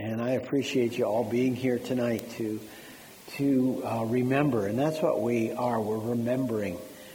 And I appreciate you all being here tonight to remember. And that's what we are. We're remembering.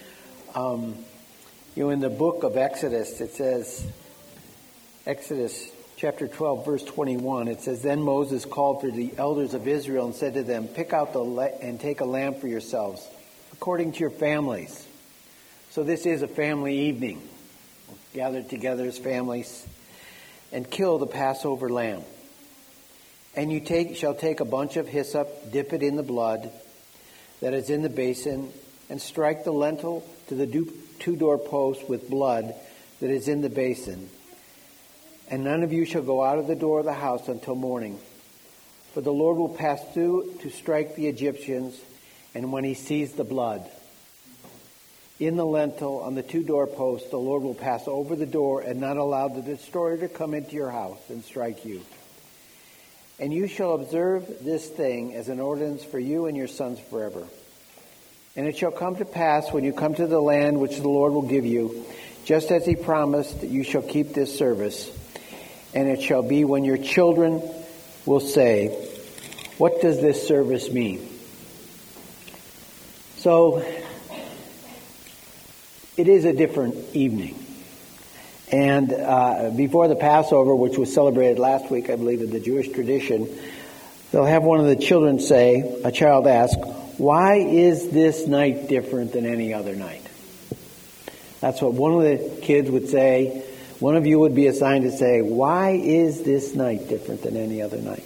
In the book of Exodus, it says, Exodus chapter 12, verse 21, it says, "Then Moses called for the elders of Israel and said to them, 'Pick out and take a lamb for yourselves, according to your families.'" So this is a family evening. Gathered together as families, "and kill the Passover lamb. And you shall take a bunch of hyssop, dip it in the blood that is in the basin, and strike the lintel to the two doorposts with blood that is in the basin. And none of you shall go out of the door of the house until morning. For the Lord will pass through to strike the Egyptians, and when he sees the blood in the lintel on the two doorposts, the Lord will pass over the door and not allow the destroyer to come into your house and strike you. And you shall observe this thing as an ordinance for you and your sons forever. And it shall come to pass when you come to the land which the Lord will give you, just as he promised, that you shall keep this service. And it shall be when your children will say, 'What does this service mean?'" So, it is a different evening. And before the Passover, which was celebrated last week, I believe, in the Jewish tradition, they'll have one of the children say, a child ask, "Why is this night different than any other night?" That's what one of the kids would say. One of you would be assigned to say, "Why is this night different than any other night?"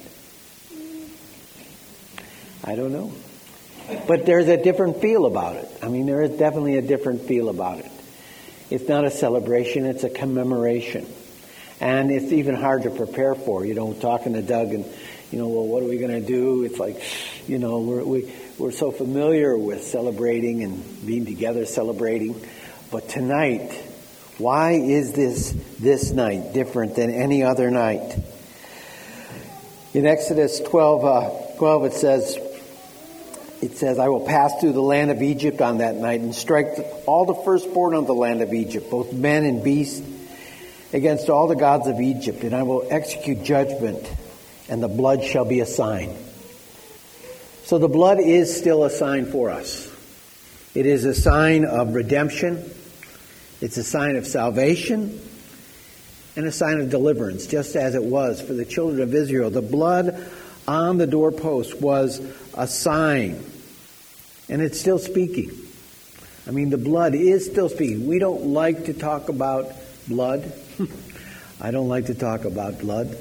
I don't know. But there's a different feel about it. I mean, there is definitely a different feel about it. It's not a celebration, it's a commemoration. And it's even hard to prepare for. Talking to Doug and, well, what are we going to do? It's like, we're so familiar with celebrating and being together celebrating. But tonight, why is this night different than any other night? In Exodus 12, it says, "I will pass through the land of Egypt on that night and strike all the firstborn of the land of Egypt, both men and beasts, against all the gods of Egypt. And I will execute judgment, and the blood shall be a sign." So the blood is still a sign for us. It is a sign of redemption. It's a sign of salvation and a sign of deliverance, just as it was for the children of Israel. The blood on the doorpost was a sign, and it's still speaking. I mean, the blood is still speaking. We don't like to talk about blood. I don't like to talk about blood.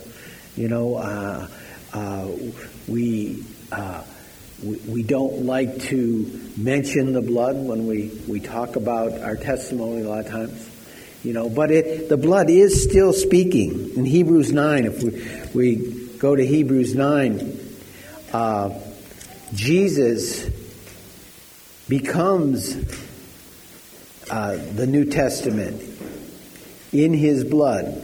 We don't like to mention the blood when we talk about our testimony a lot of times. But the blood is still speaking. In Hebrews 9, if we go to Hebrews 9, Jesus becomes the New Testament in his blood.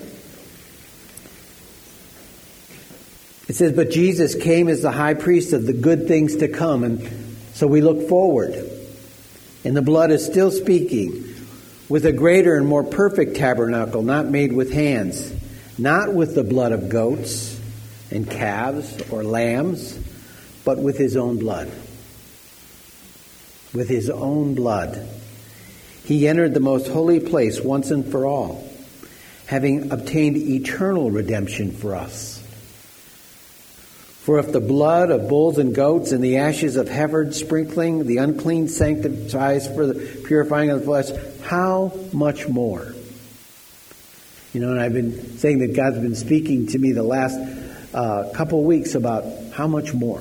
It says, "But Jesus came as the high priest of the good things to come." And so we look forward. And the blood is still speaking, "with a greater and more perfect tabernacle, not made with hands, not with the blood of goats and calves or lambs, but with his own blood." With his own blood. He entered the most holy place once and for all, having obtained eternal redemption for us. For if the blood of bulls and goats and the ashes of heifer sprinkling the unclean sanctifies for the purifying of the flesh, how much more? And I've been saying that God's been speaking to me the last couple of weeks about how much more.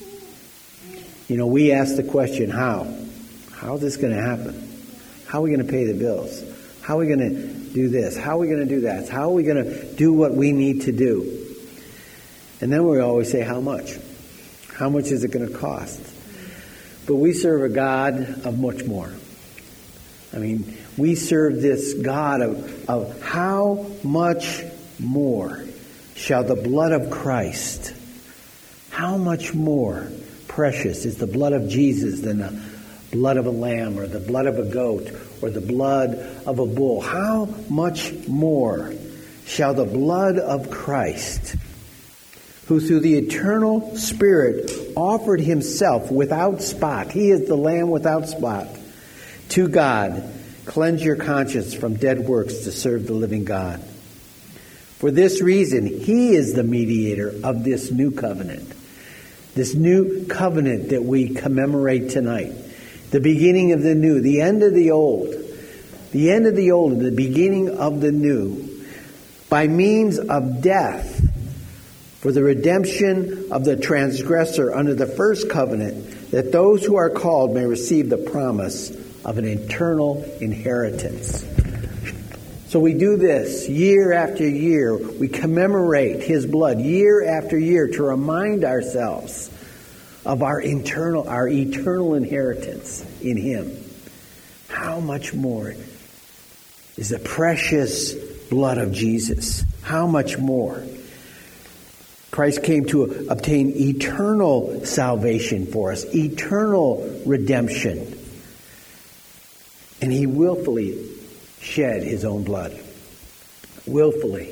We ask the question, how? How is this going to happen? How are we going to pay the bills? How are we going to do this? How are we going to do that? How are we going to do what we need to do? And then we always say, how much? How much is it going to cost? But we serve a God of much more. I mean, we serve this God of how much more shall the blood of Christ, how much more precious is the blood of Jesus than the blood of a lamb or the blood of a goat or the blood of a bull? How much more shall the blood of Christ, who through the eternal Spirit offered himself without spot. He is the Lamb without spot to God. Cleanse your conscience from dead works to serve the living God. For this reason, he is the mediator of this new covenant. This new covenant that we commemorate tonight. The beginning of the new, the end of the old. The end of the old and the beginning of the new. By means of death, for the redemption of the transgressor under the first covenant, that those who are called may receive the promise of an eternal inheritance. So we do this year after year. We commemorate his blood year after year to remind ourselves of our eternal inheritance in him. How much more is the precious blood of Jesus? How much more? Christ came to obtain eternal salvation for us, eternal redemption. And he willfully shed his own blood. Willfully.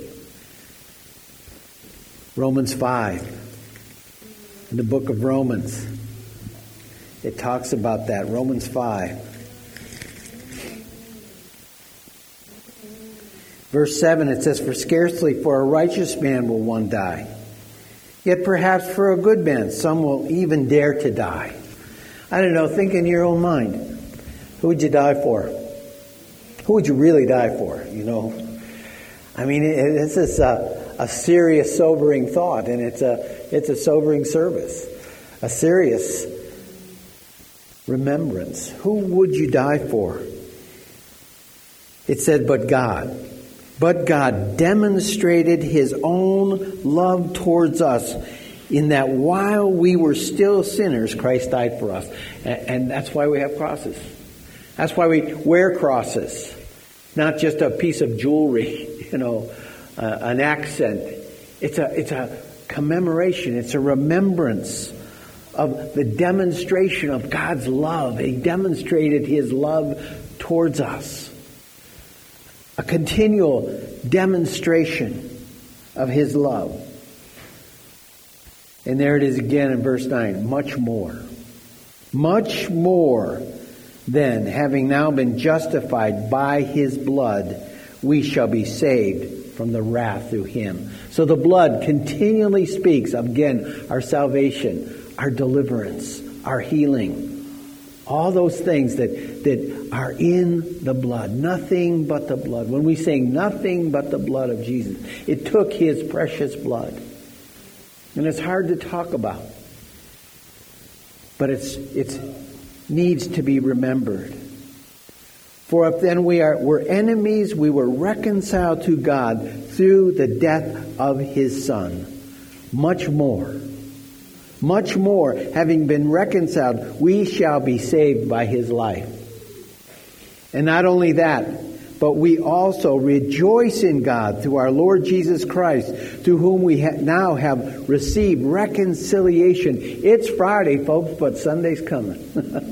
Romans 5. In the book of Romans, it talks about that. Romans 5. Verse 7, it says, "For scarcely for a righteous man will one die. Yet perhaps for a good man, some will even dare to die." I don't know, think in your own mind. Who would you die for? Who would you really die for, you know? I mean, this is a serious, sobering thought, and it's a sobering service. A serious remembrance. Who would you die for? It said, but God demonstrated his own love towards us in that while we were still sinners, Christ died for us. And that's why we have crosses. That's why we wear crosses. Not just a piece of jewelry, an accent. It's a commemoration. It's a remembrance of the demonstration of God's love. He demonstrated his love towards us. A continual demonstration of his love. And there it is again in verse 9. Much more. Much more then, having now been justified by his blood, we shall be saved from the wrath through him. So the blood continually speaks of, again, our salvation, our deliverance, our healing. All those things that are in the blood. Nothing but the blood. When we say nothing but the blood of Jesus, it took his precious blood. And it's hard to talk about. But it needs to be remembered. For if then we're enemies, we were reconciled to God through the death of his Son. Much more, having been reconciled, we shall be saved by his life. And not only that, but we also rejoice in God through our Lord Jesus Christ, through whom we now have received reconciliation. It's Friday, folks, but Sunday's coming.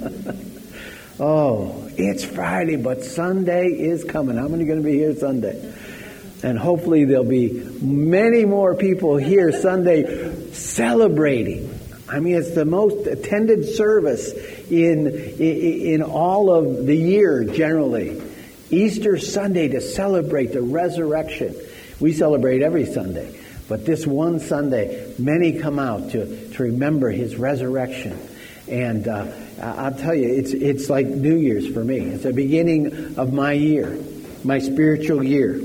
Oh, it's Friday, but Sunday is coming. How many are going to be here Sunday? And hopefully there'll be many more people here Sunday celebrating. I mean, it's the most attended service in all of the year generally. Easter Sunday to celebrate the resurrection. We celebrate every Sunday. But this one Sunday, many come out to remember his resurrection. And I'll tell you, it's like New Year's for me. It's the beginning of my year, my spiritual year.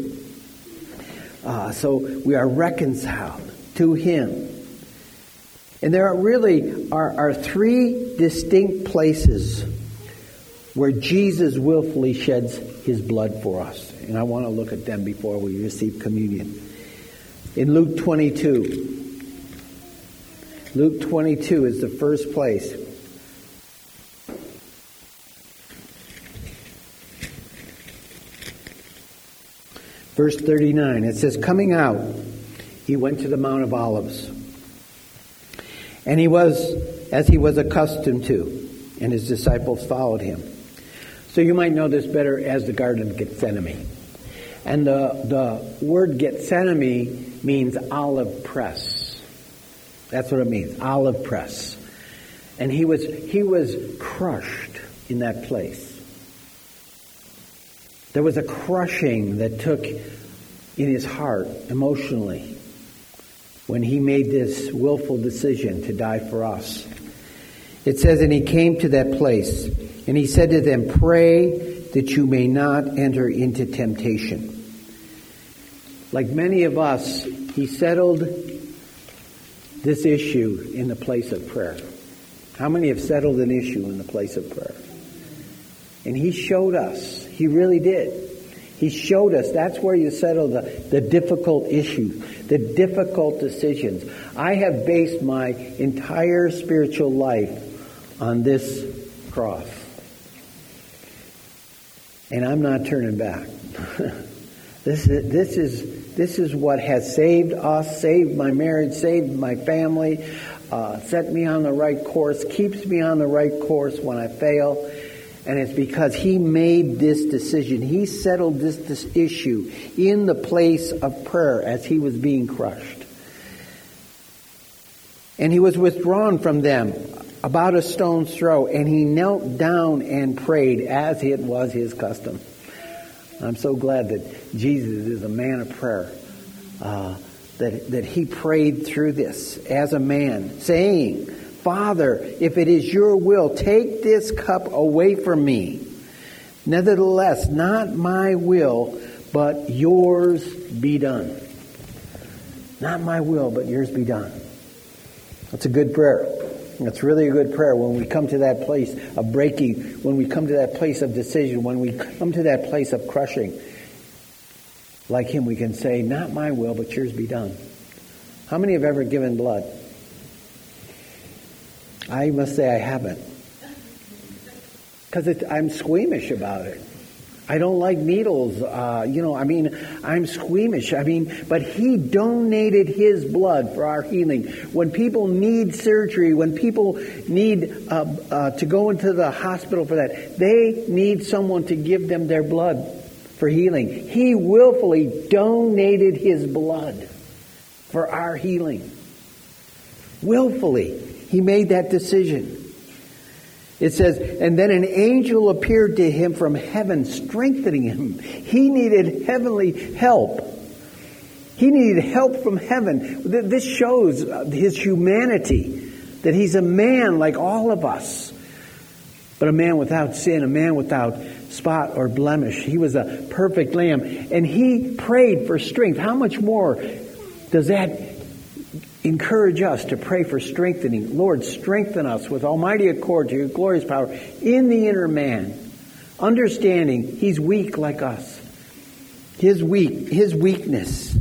So we are reconciled to him. And there are three distinct places where Jesus willfully sheds his blood for us. And I want to look at them before we receive communion. In Luke 22. Luke 22 is the first place. Verse 39, it says, coming out, he went to the Mount of Olives. And he was, as he was accustomed to, and his disciples followed him. So you might know this better as the Garden of Gethsemane. And the word Gethsemane means olive press. That's what it means, olive press. And he was crushed in that place. There was a crushing that took in his heart emotionally when he made this willful decision to die for us. It says, and he came to that place, and he said to them, pray that you may not enter into temptation. Like many of us, he settled this issue in the place of prayer. How many have settled an issue in the place of prayer? And he showed us. He really did. He showed us that's where you settle the difficult issues, the difficult decisions. I have based my entire spiritual life on this cross. And I'm not turning back. This is what has saved us, saved my marriage, saved my family, set me on the right course, keeps me on the right course when I fail. And it's because he made this decision. He settled this issue in the place of prayer as he was being crushed. And he was withdrawn from them about a stone's throw, and he knelt down and prayed as it was his custom. I'm so glad that Jesus is a man of prayer, that he prayed through this as a man, saying, Father, if it is your will, take this cup away from me. Nevertheless, not my will, but yours be done. Not my will, but yours be done. That's a good prayer. That's really a good prayer when we come to that place of breaking, when we come to that place of decision, when we come to that place of crushing. Like him, we can say, not my will, but yours be done. How many have ever given blood? I must say I haven't. Because I'm squeamish about it. I don't like needles. I'm squeamish. But he donated his blood for our healing. When people need surgery, when people need to go into the hospital for that, they need someone to give them their blood for healing. He willfully donated his blood for our healing. Willfully. He made that decision. It says, and then an angel appeared to him from heaven, strengthening him. He needed heavenly help. He needed help from heaven. This shows his humanity, that he's a man like all of us, but a man without sin, a man without spot or blemish. He was a perfect lamb, and he prayed for strength. How much more does that encourage us to pray for strengthening? Lord, strengthen us with almighty accord to your glorious power in the inner man, understanding he's weak like us. His weakness.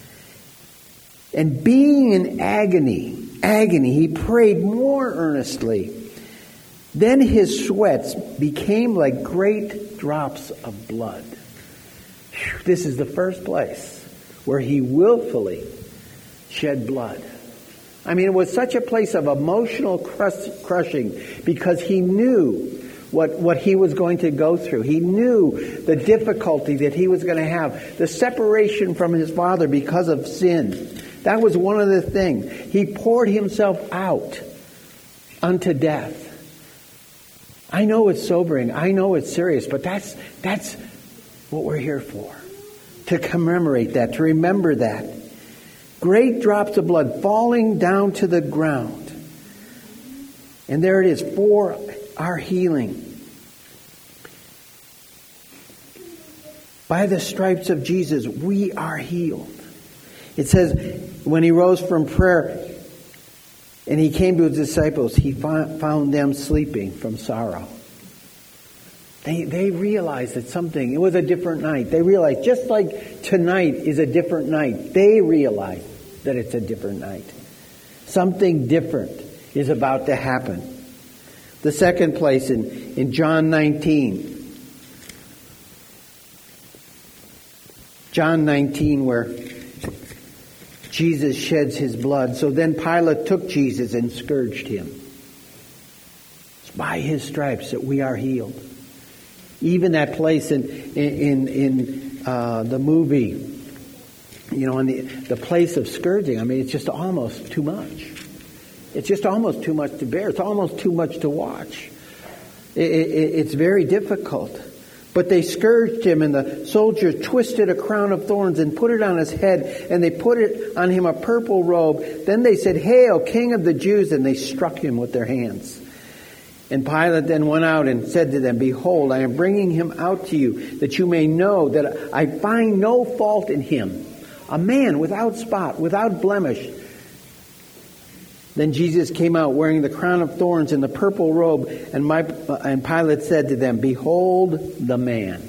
And being in agony, he prayed more earnestly. Then his sweats became like great drops of blood. This is the first place where he willfully shed blood. It was such a place of emotional crushing because he knew what he was going to go through. He knew the difficulty that he was going to have, the separation from his father because of sin. That was one of the things. He poured himself out unto death. I know it's sobering. I know it's serious, but that's what we're here for. To commemorate that, to remember that. Great drops of blood falling down to the ground. And there it is, for our healing. By the stripes of Jesus, we are healed. It says, when he rose from prayer and he came to his disciples, he found them sleeping from sorrow. They realized that it was a different night. They realized, just like tonight is a different night, they realized that it's a different night. Something different is about to happen. The second place in John 19. John 19, where Jesus sheds his blood. So then Pilate took Jesus and scourged him. It's by his stripes that we are healed. Even that place in the movie, in the place of scourging, it's just almost too much. It's just almost too much to bear. It's almost too much to watch. It's very difficult. But they scourged him, and the soldiers twisted a crown of thorns and put it on his head, and they put it on him a purple robe. Then they said, "Hail, King of the Jews!" And they struck him with their hands. And Pilate then went out and said to them, "Behold, I am bringing him out to you, that you may know that I find no fault in him, a man without spot, without blemish." Then Jesus came out wearing the crown of thorns and the purple robe, and Pilate said to them, "Behold the man."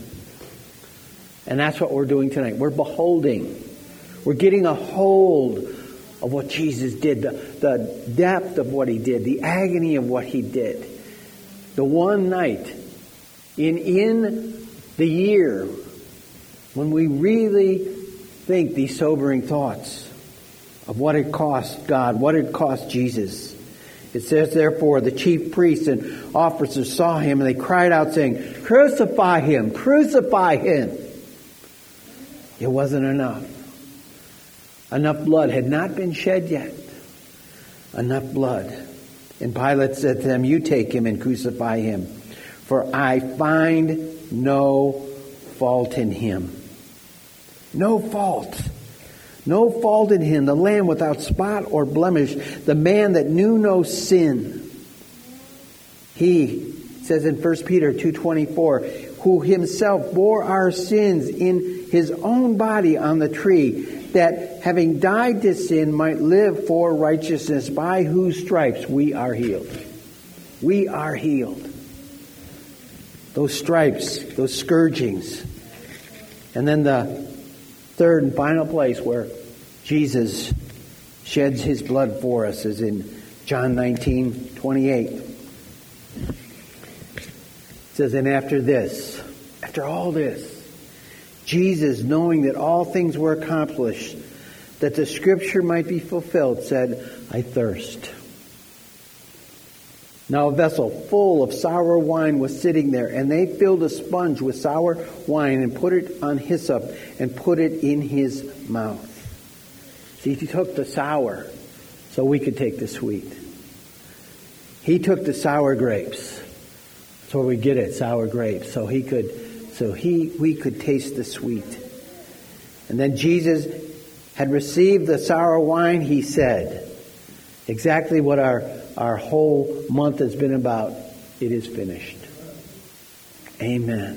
And that's what we're doing tonight. We're beholding. We're getting a hold of what Jesus did, the depth of what he did, the agony of what he did. The one night in the year when we really think these sobering thoughts of what it cost God, what it cost Jesus. It says, therefore, the chief priests and officers saw him, and they cried out, saying, "Crucify him! Crucify him!" It wasn't enough. Enough blood had not been shed yet. Enough blood. And Pilate said to them, "You take him and crucify him, for I find no fault in him." No fault. No fault in him, the Lamb without spot or blemish, the man that knew no sin. He, says in 1 Peter 2:24, who himself bore our sins in his own body on the tree, that having died to sin might live for righteousness, by whose stripes we are healed. We are healed. Those stripes, those scourgings. And then the third and final place where Jesus sheds his blood for us is in John 19:28. It says, and after all this, Jesus, knowing that all things were accomplished, that the scripture might be fulfilled, said, "I thirst." Now a vessel full of sour wine was sitting there, and they filled a sponge with sour wine and put it on hyssop and put it in his mouth. See, he took the sour so we could take the sweet. He took the sour grapes. That's where we get it, sour grapes. We could taste the sweet. And then Jesus had received the sour wine. He said, exactly what our whole month has been about. It is finished. Amen.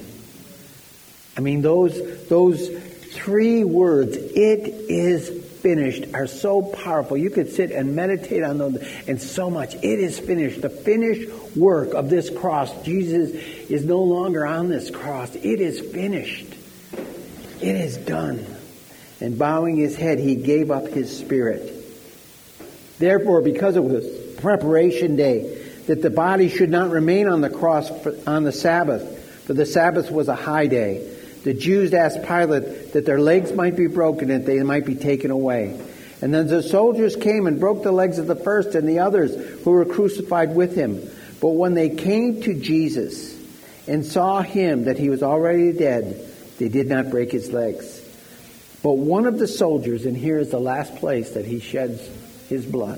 I mean, those three words, "it is finished," are so powerful. You could sit and meditate on them and so much. It is finished. The finished work of this cross. Jesus is no longer on this cross. It is finished. It is done. And bowing his head, he gave up his spirit. Therefore, because it was preparation day, that the body should not remain on the cross on the Sabbath, for the Sabbath was a high day, the Jews asked Pilate that their legs might be broken and they might be taken away. And then the soldiers came and broke the legs of the first and the others who were crucified with him. But when they came to Jesus and saw him, that he was already dead, they did not break his legs. But one of the soldiers, and here is the last place that he sheds his blood,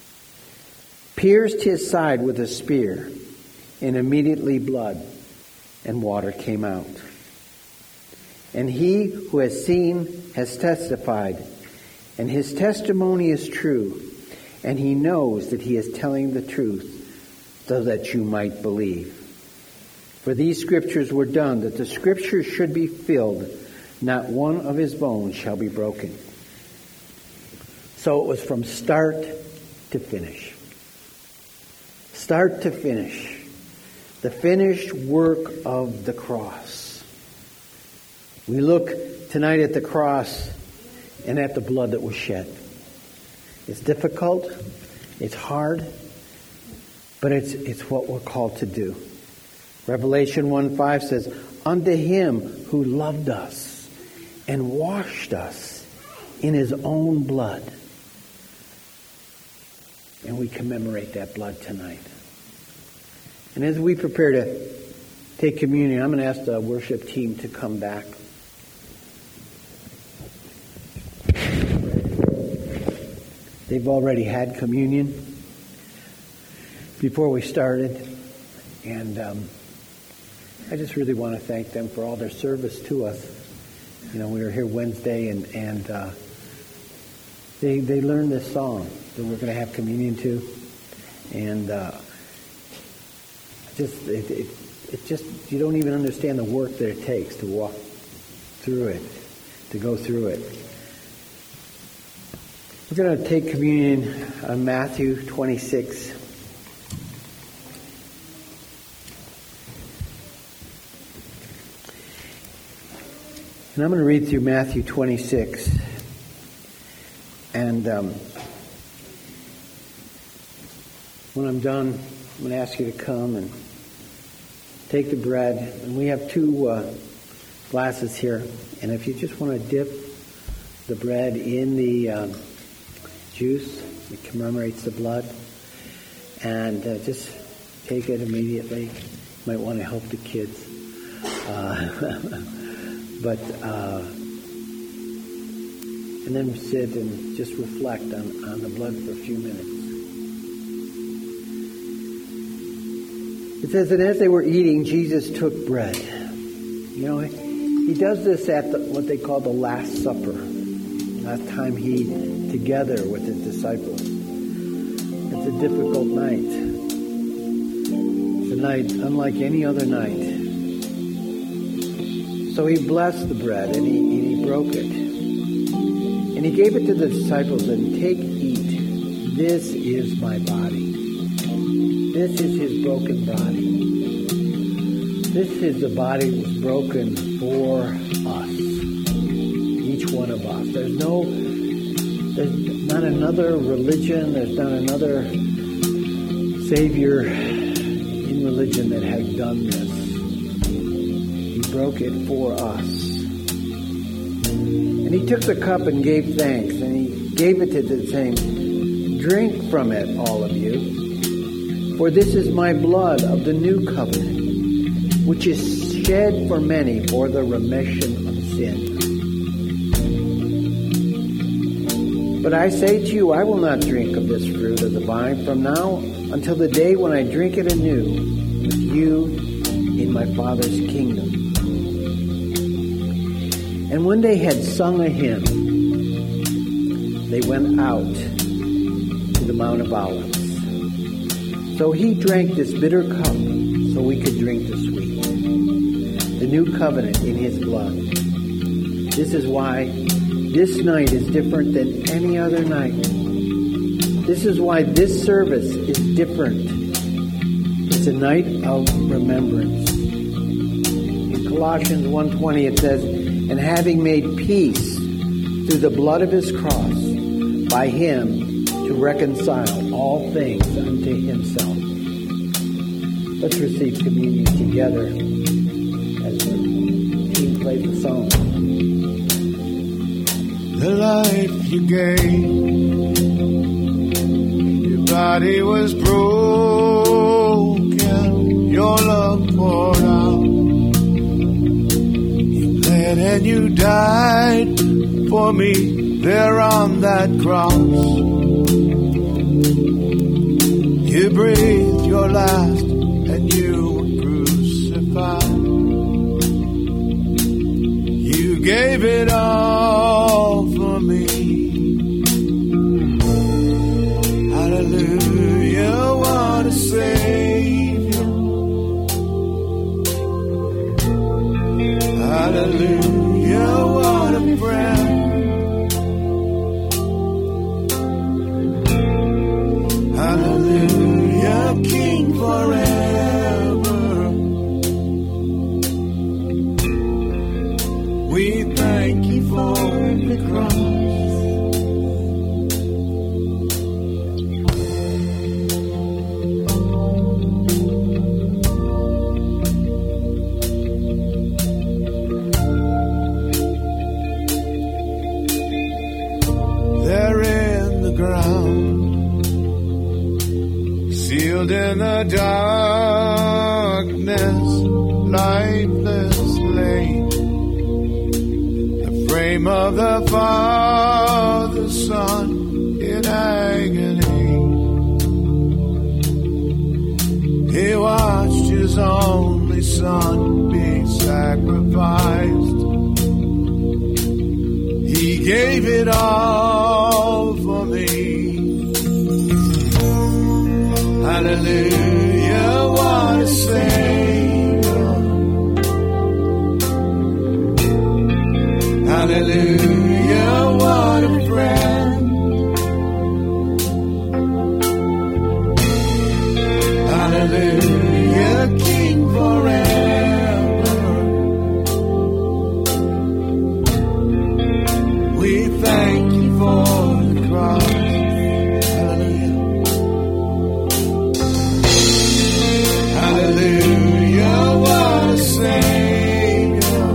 pierced his side with a spear, and immediately blood and water came out. And he who has seen has testified, and his testimony is true, and he knows that he is telling the truth, so that you might believe. For these scriptures were done, that the scriptures should be filled. Not one of his bones shall be broken. So it was from start to finish. Start to finish. The finished work of the cross. We look tonight at the cross and at the blood that was shed. It's difficult. It's hard. But it's what we're called to do. Revelation 1:5 says, unto him who loved us and washed us in his own blood. And we commemorate that blood tonight. And as we prepare to take communion, I'm going to ask the worship team to come back. They've already had communion. before we started, and I just really want to thank them for all their service to us. You know, we were here Wednesday, and they learned this song that we're going to have communion to, and it just you don't even understand the work that it takes to walk through it, to go through it. We're going to take communion on Matthew 26. And I'm going to read through Matthew 26. And when I'm done, I'm going to ask you to come and take the bread. And we have two glasses here. And if you just want to dip the bread in the juice, it commemorates the blood. And just take it immediately. You might want to help the kids. And then sit and just reflect on the blood for a few minutes. It says that as they were eating, Jesus took bread. You know, he does this at what they call the Last Supper. Last time he together with his disciples. It's a difficult night. It's a night unlike any other night. So he blessed the bread and he broke it. And he gave it to the disciples and take, eat. This is my body. This is his broken body. This is the body that was broken for us. Each one of us. There's not another religion, there's not another Savior in religion that has done this. He broke it for us. And he took the cup and gave thanks, and he gave it to them, saying, drink from it, all of you, for this is my blood of the new covenant, which is shed for many for the remission of sin. But I say to you, I will not drink of this fruit of the vine from now until the day when I drink it anew with you in my Father's kingdom. And when they had sung a hymn, they went out to the Mount of Olives. So he drank this bitter cup so we could drink the sweet, the new covenant in his blood. This is why this night is different than any other night. This is why this service is different. It's a night of remembrance. In Colossians 1:20 it says, and having made peace through the blood of his cross, by him to reconcile all things unto himself. Let's receive communion together as the team plays the song. The life you gave, your body was broken, your love poured out. And you died for me there on that cross. You breathed your last and you were crucified. You gave it all for me. Hallelujah, what a Savior. Hallelujah, what a friend. Hallelujah, King forever. We thank you for the cross. In the darkness, lifeless lay, the frame of the Father, Son, in agony. His only Son be sacrificed. He gave it all for me. Hallelujah, what a Savior. Hallelujah, what a friend. Hallelujah, King forever. We thank you for the cross. Hallelujah. Hallelujah, what a Savior.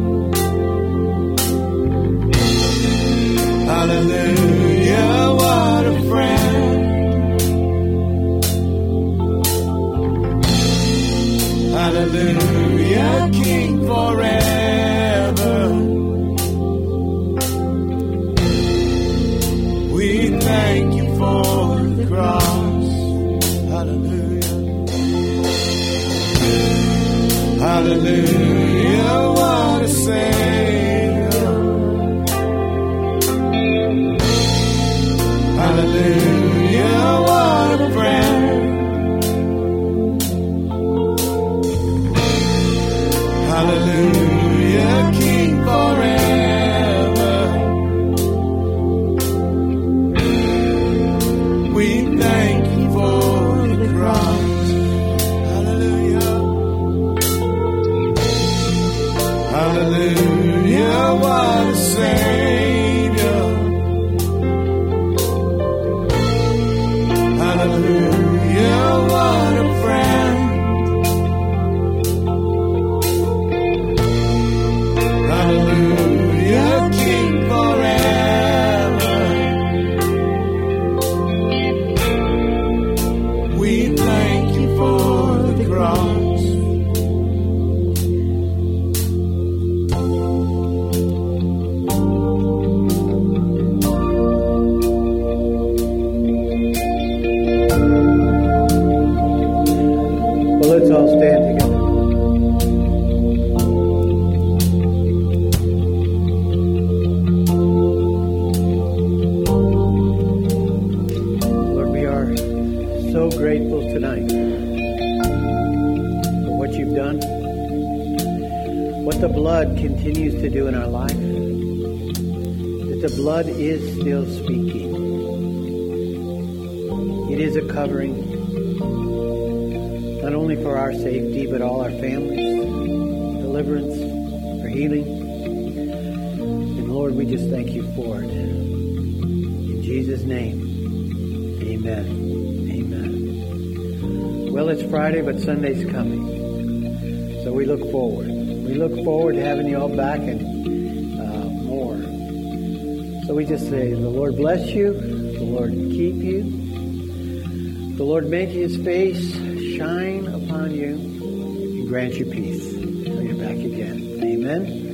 Hallelujah, what a friend. Hallelujah, King forever. We thank you for the cross. Hallelujah. Hallelujah, what a Savior. Hallelujah, what a friend. Hallelujah, King forever. We thank you for the cross. Hallelujah. Hallelujah, what a Savior. Hallelujah, what a friend. Hallelujah, King forever. We thank you for the cross. Well, let's all stand together. Lord, we are so grateful tonight for what you've done, what the blood continues to do in our life, that the blood is still speaking. It is a covering, not only for our safety, but all our families, deliverance, for healing. And Lord, we just thank you for it. In Jesus' name, amen. Amen. Well, it's Friday, but Sunday's coming. So we look forward. We look forward to having you all back and more. So we just say, the Lord bless you. The Lord keep you. The Lord make his face shine upon you and grant you peace. So you're back again. Amen.